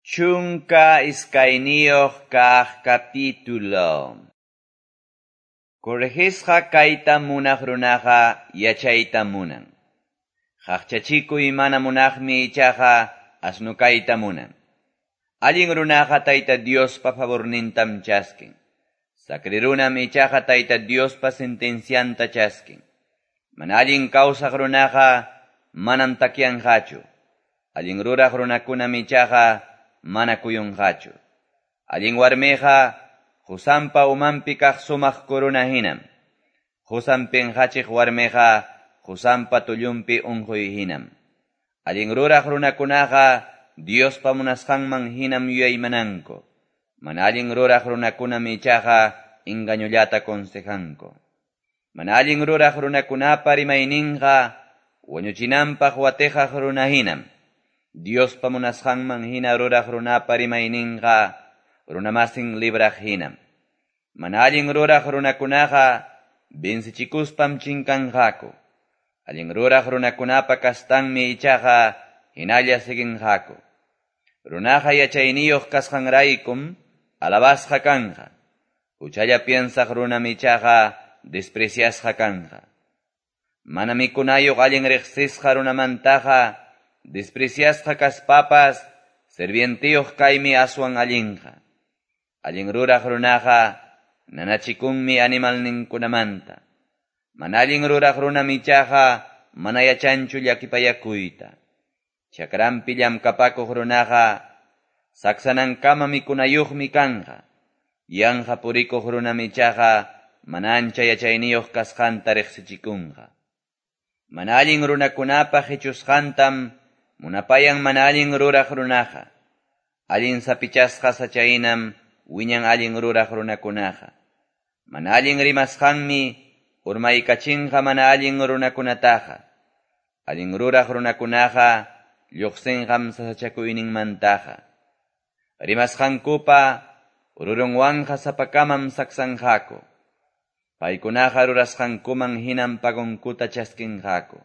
Chunka iskayniyuq kaq capítulo. Corregisqa kayta munaq runaqa yachayta munan. Qaqchachikuy mana munaqmi ichaqa asnukayta munan. Allin runaqa Tayta Diospa favornintam chaskin. Saqri runam ichaqa Tayta Diospa sentencianta chaskin. Mana allin kawsaq runaqa manam takyanqachu. Allin ruraq runakunam ichaqa mana kuyunqachu. Allin warmiqa husampa umanpi kaq sumaq kuruna hinam. Husampin hachiq warmiqa husampa tullunpi unquy hinam. Allin ruraq runakunaqa Diospa munasqanman hinam yuyaymananku. Mana allin ruraq runakunam ichaqa engañullata consejanku. Mana allin ruraq runakunapa rimayninqa wañuchinanpaq watijaq runa hinam. Diospa munasqanman hina ruraq runapa rimayninqa runamasin libraq hinam. Mana allin ruraq runakunaqa bensichikuspam chinkanqaku. Allin ruraq runakunapa kastanmi ichaqa hinalla siginqaku. Runaqa yachayniyuq kasqanraykum alabasqa kanqa. Uchalla piensaq runam ichaqa despreciasqa kanqa. Mana mikunayuq allin riqsisqa runamantaqa despreciasqa kaspapas servientiyuq kaymi aswan allinqa. Allin ruraq runaqa nanachikunmi animalninkunamanta. Mana allin ruraq runam ichaqa mana yachanchu llakipayakuyta. Chakrampi llamkapakuq runaqa saksanankama mikunayuqmi kanqa. Yanqa purikuq runam ichaqa mana ancha yachayniyuq kasqanta riqsichikunqa. Mana allin runakunapa hechusqantam munapayan mana allin ruraq runaqa. Allin sapichasqa sachaynam wiñan allin ruraq runakunaqa. Mana allin rimasqanmi urmaykachinqa mana allin runakunataqa. Allin ruraq runakunaqa lluqsinqam sasachakuyninmantaqa. Rimasqankupa ururunwanqa sapakamam saksanqaku. Paykunaqa rurasqankuman hinam pagunkuta chaskinqaku.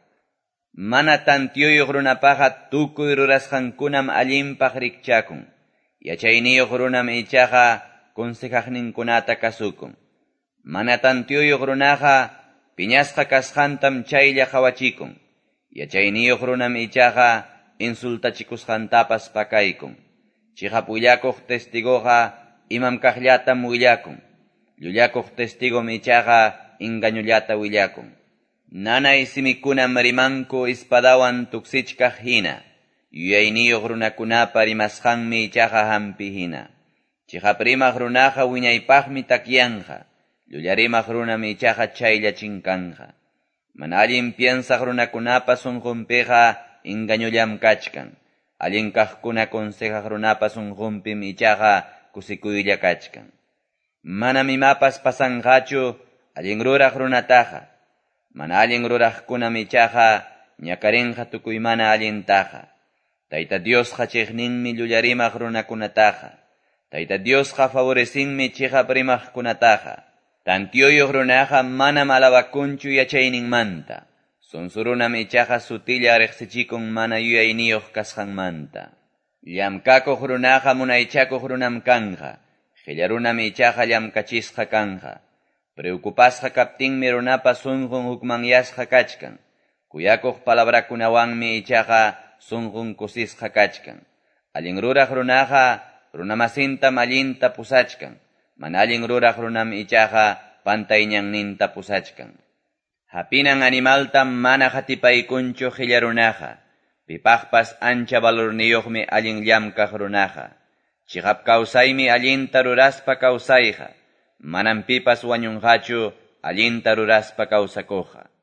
Mana tantiyuyuq runapaqa tukuy rurasqankunam allinpaq rikchakun. Yachayniyuq runam ichaqa konsejaqninkunata kasukun. Mana tantiyuyuq runaqa piñasqa kasqantam chaylla qhawachikun. Yachayniyuq runam ichaqa insultachikusqantapas pakaykun. Chiqap willakuq testiguqa imam kaqllatam willakun. Llullakuq testigum ichaqa engañullata willakun. Nanay simikunam rimanku ispadawan tuksichkaq hina. Yuyayniyuq runakunapa rimasqanmi ichaqa hampi hina. Chiqap rimaq runaqa wiñaypaqmi takyanqa. Llullarimaq runam ichaqa chaylla chinkanqa. Mana allin piensaq runakunapa sunqunpiqa engañullam kachkan. Allin kaqkuna consejaq runapa sunqunpim ichaqa kusikuylla kachkan. Manam imapas pasanqachu allin ruraq runataqa. Mana allin ruraqkunam ichaqa ñakarinqa tukuy mana allintaqa. Tayta Diosqa chiqninmi llularimaq runakunataqa. Tayta Diosqa favoresinmi chiqap rimaqkunataqa. Tantiyuyuq runaqa manam alabakunchu yachayninmanta. Sunsurunam ichaqa sutilla riqsichikun mana yuyayniyuq kasqanmanta. Llamkakuq runaqa munaychakuq runam kanqa. Qillarunam ichaqa llamkachisqa kanqa. Preocupasqa kaptinmi runapa sunqun hukmanyasqa kachkan. Kuyakuq palabrakunawanmi ichaqa sunqun kusisqa kachkan. Allin ruraq runaqa runamasintam allinta pusachkan. Mana allin ruraq runam ichaqa pantayñanninta pusachkan. Hapinan animaltam mana hatipaykunchu qillarunaqa. Pipaqpas ancha valorniyuqmi allin llamkaq runaqa. Chiqap kawsaymi allinta ruraspa kawsayqa. Manam pipas wañunqachu allinta ruraspa kawsakuqa.